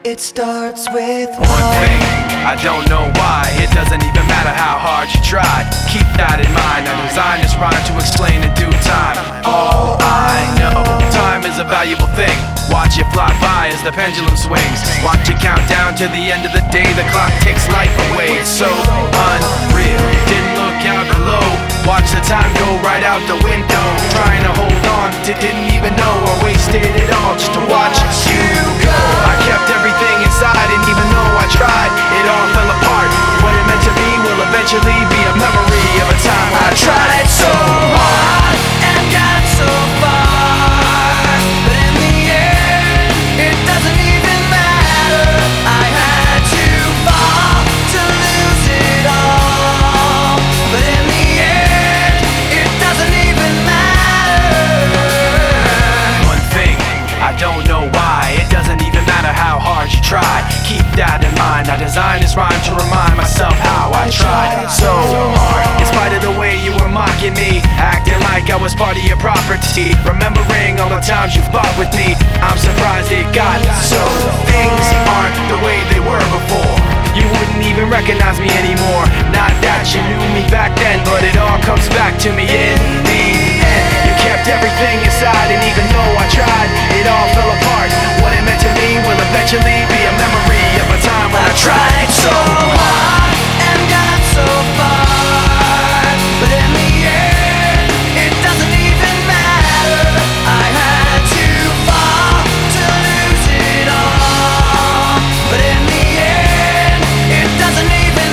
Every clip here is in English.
It starts with one thing, I don't know why. It doesn't even matter how hard you try. Keep that in mind, I designed this rhyme to explain in due time. All I know, time is a valuable thing. Watch it fly by as the pendulum swings. Watch it count down to the end of the day. The clock takes life away, it's so unreal. Didn't look out below, watch the time go right out the window. Trying to hold on to didn't even know I wasted it all just to watch you go. I kept everything inside, and even though I tried, it all fell apart. What it meant to be will eventually be a memory of a time when I tried so hard and got so far, but in the end, it doesn't even matter. I had to fall to lose it all, but in the end, it doesn't even matter. One thing, I don't know why. It doesn't even matter how hard you try. Keep that in mind, I designed this rhyme to remind myself how I tried so hard. In spite of the way you were mocking me, acting like I was part of your property, remembering all the times you fought with me, I'm surprised it got so. Things aren't the way they were before. You wouldn't even recognize me anymore. Not that you knew me back then, but it all comes back to me in the end. You kept everything inside, and even though I tried, it all fell apart. What it meant to me will eventually be a memory of a time when I tried so hard and got so far, but in the end, it doesn't even matter. I had to fall to lose it all, but in the end, it doesn't even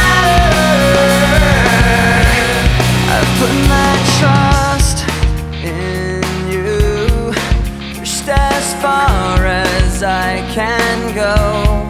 matter. I've put my trust in you, pushed as far as I can go.